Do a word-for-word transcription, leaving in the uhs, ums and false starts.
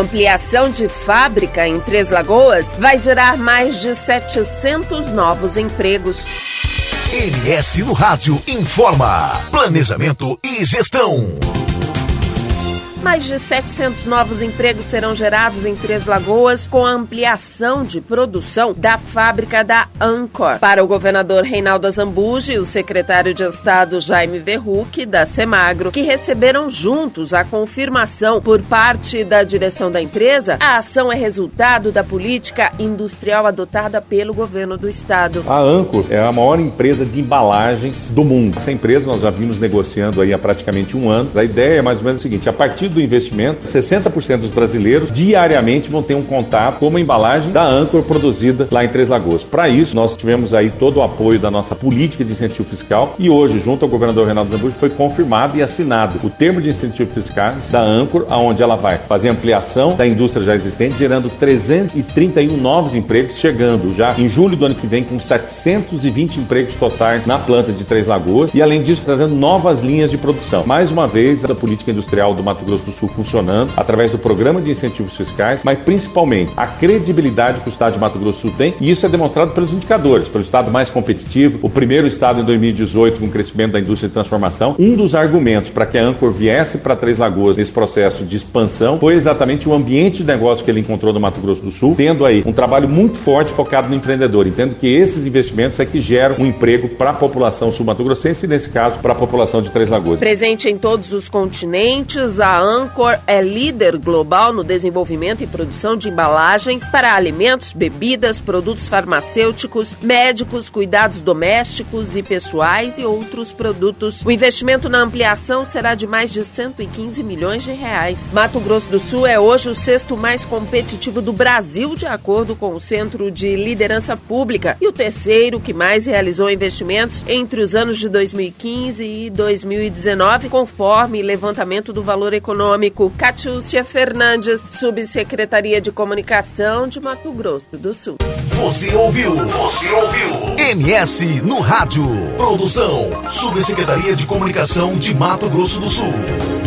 Ampliação de fábrica em Três Lagoas vai gerar mais de setecentos novos empregos. N S no Rádio informa. Planejamento e gestão. Mais de setecentos novos empregos serão gerados em Três Lagoas com a ampliação de produção da fábrica da Ancor. Para o governador Reinaldo Azambuja e o secretário de Estado Jaime Verruc, da Semagro, que receberam juntos a confirmação por parte da direção da empresa, a ação é resultado da política industrial adotada pelo governo do estado. A Ancor é a maior empresa de embalagens do mundo. Essa empresa nós já vimos negociando aí há praticamente um ano. A ideia é mais ou menos o seguinte: a partir do investimento, sessenta por cento dos brasileiros diariamente vão ter um contato com uma embalagem da Ancor produzida lá em Três Lagoas. Para isso, nós tivemos aí todo o apoio da nossa política de incentivo fiscal e hoje, junto ao governador Reinaldo Azambuja, foi confirmado e assinado o termo de incentivo fiscais da Ancor, onde ela vai fazer ampliação da indústria já existente, gerando trezentos e trinta e um novos empregos, chegando já em julho do ano que vem com setecentos e vinte empregos totais na planta de Três Lagoas e, além disso, trazendo novas linhas de produção. Mais uma vez, a política industrial do Mato Grosso do Sul funcionando através do programa de incentivos fiscais, mas principalmente a credibilidade que o estado de Mato Grosso do Sul tem, e isso é demonstrado pelos indicadores, pelo estado mais competitivo, o primeiro estado em dois mil e dezoito com o crescimento da indústria de transformação. Um dos argumentos para que a Ancor viesse para Três Lagoas nesse processo de expansão foi exatamente o ambiente de negócio que ele encontrou no Mato Grosso do Sul, tendo aí um trabalho muito forte focado no empreendedor, entendo que esses investimentos é que geram um emprego para a população sul-mato-grossense e, nesse caso, para a população de Três Lagoas. Presente em todos os continentes, a Ancor é líder global no desenvolvimento e produção de embalagens para alimentos, bebidas, produtos farmacêuticos, médicos, cuidados domésticos e pessoais e outros produtos. O investimento na ampliação será de mais de cento e quinze milhões de reais. Mato Grosso do Sul é hoje o sexto mais competitivo do Brasil, de acordo com o Centro de Liderança Pública, e o terceiro que mais realizou investimentos entre os anos de dois mil e quinze e dois mil e dezenove, conforme levantamento do Valor Econômico. Catiúcia Fernandes, Subsecretaria de Comunicação de Mato Grosso do Sul. Você ouviu? Você ouviu? N S no Rádio. Produção, Subsecretaria de Comunicação de Mato Grosso do Sul.